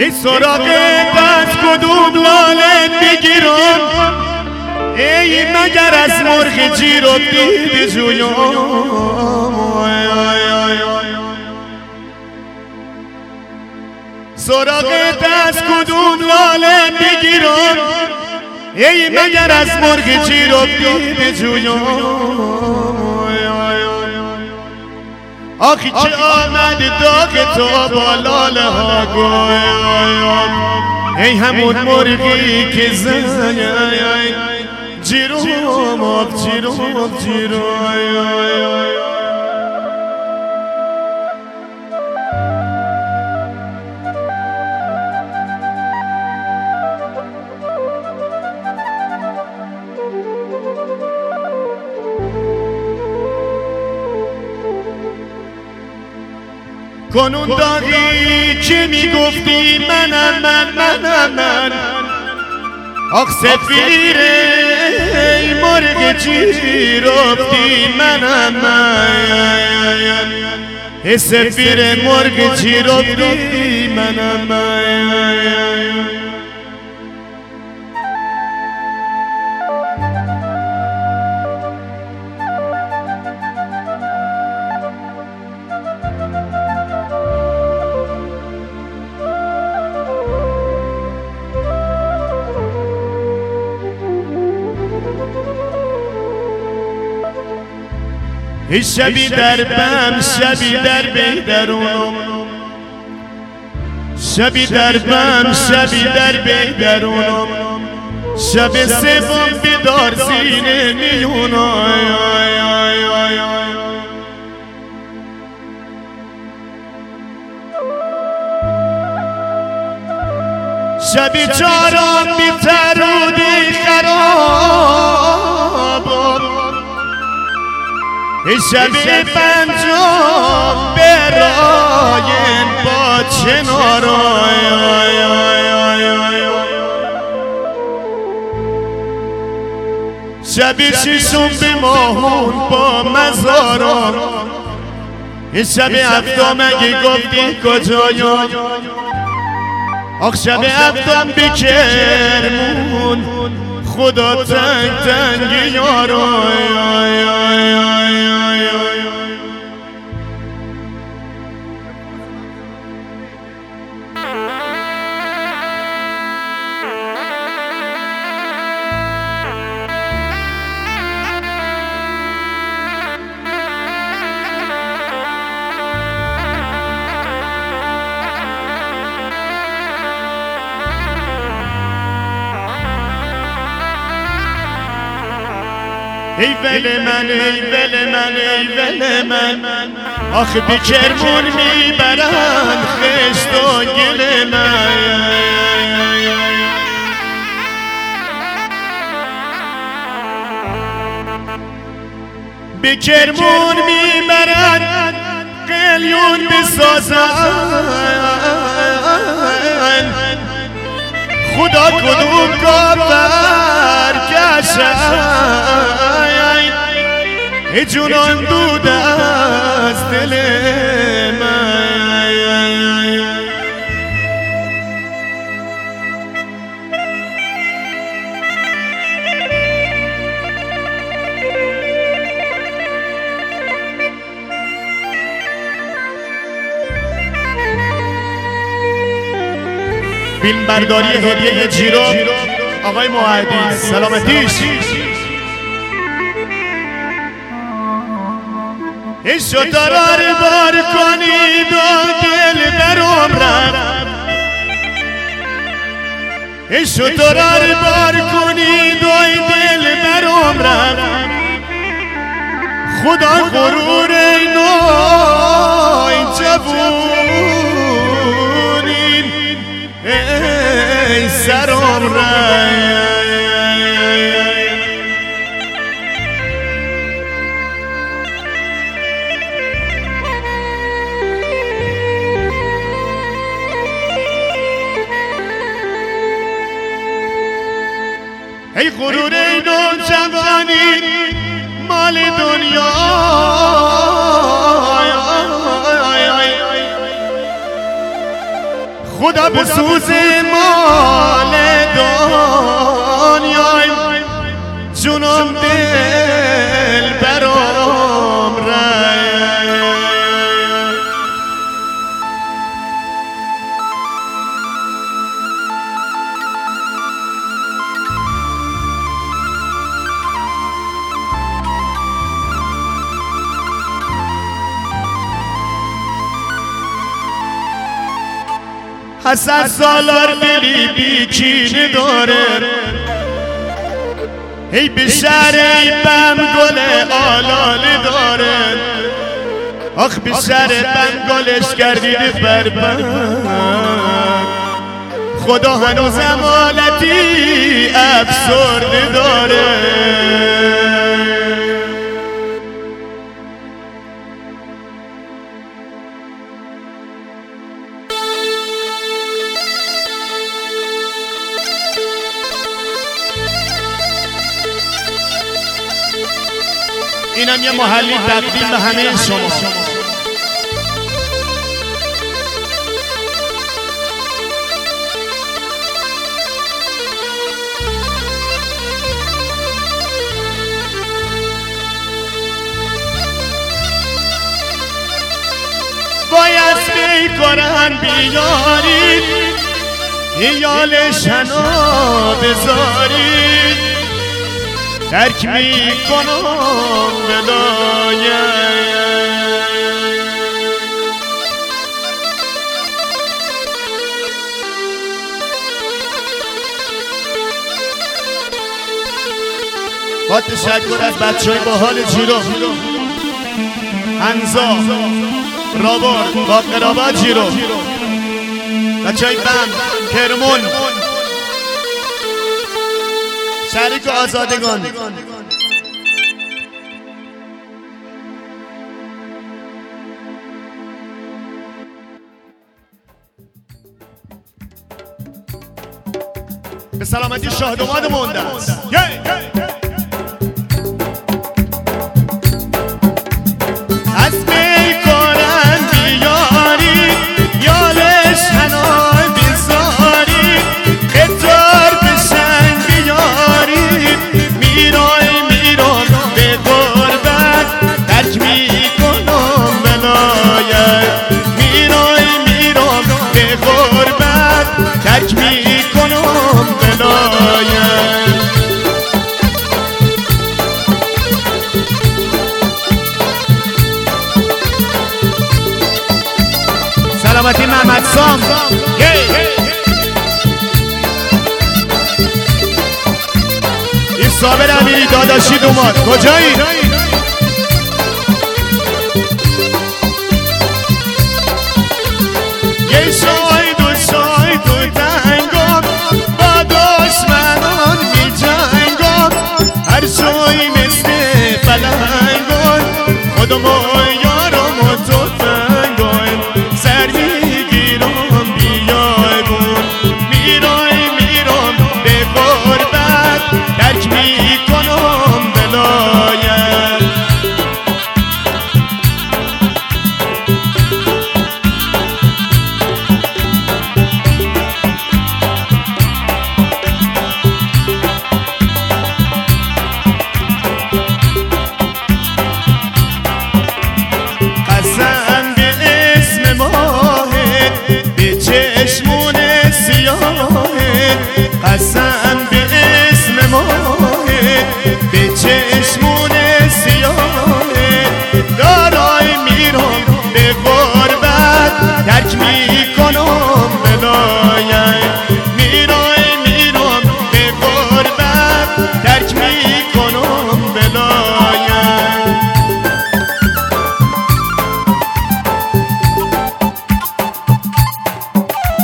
ای سراغت از کدوم لاله بگیرم، ای مگر از مرغ جیرفتی بجویم. سراغت از کدوم لاله بگیرم، ای مگر از مرغ جیرفتی بجویم. آخی چه آمد داغ تو با لاله ها گویم، ای همون مرغی که زن جیروم آب جیروم جیروم. کنون داغی که میگفتی منم من، آخ سفیر ای مرغ جیرفتی منم من، ای سفیر مرغ جیرفتی منم من. ای شبی در بم شبی در بیدرونم، شبی در بم شبی در بیدرونم، شب سوم بیدار سینه میونم. شبی چارم بی ترودی خراب، ای شبی پنجم برایم با چنارم، شبی ششم به ماهون با مزارم، ای شبی هفتم اگه گفتی کجایم، آخ شب هفتم به کرمون خدا تنگ تنگ یارم. ای ول من ای ول من ای ول من، آخه به کرمون میبرن خشت و گل من. به کرمون میبرن قلیون بسازن، خدا کدوم کافر کشن، ای جونان دود از دل من. فیلم برداری هدیه جیرو آقای موحدی سلامتیش. ای شترار بار کنید و دل برم رفت، ای شترار بار کنید و دل برم رفت، خدا غرور نوی جوونین ای سرم رفت. ای غرور نوجوانی مال دنیا، خدا به سوز مال دنیای جونم دل برام رای حسد سالار دلی بیچین داره ای به شهر ای بم گل آلال داره آخ به شهر بم گلش کردید بربند خدا هنوزم حالتی افسرده داره اینم یه محلی تقدیم به همه شما باید بیکنن بیارید یال شنا بذارید درک میکنم ولایت با تشکر از بچه‌های باحال جیرو هنزا رابر با قرابت جیرو بچه‌های بند کرمون شریک آزادگان به سلامتی شاه داماد مونده است از میکنن بیاری یالش هنای بیزاری اتار بشن بیاری میران به غربت درک میکنم ولایت میران به غربت درک میکنم ولایت سلامتی محمد سام این صابر امیری داداشی دوماد کجایی؟ یه شای تو تنگم با دشمنان می جنگم هر شای مثل پلنگم خودم و یارم و تفنگم سر میگیرم بیایگون میرم به غربت درک میکنم ولایت قسم به اسم ماهت به چشم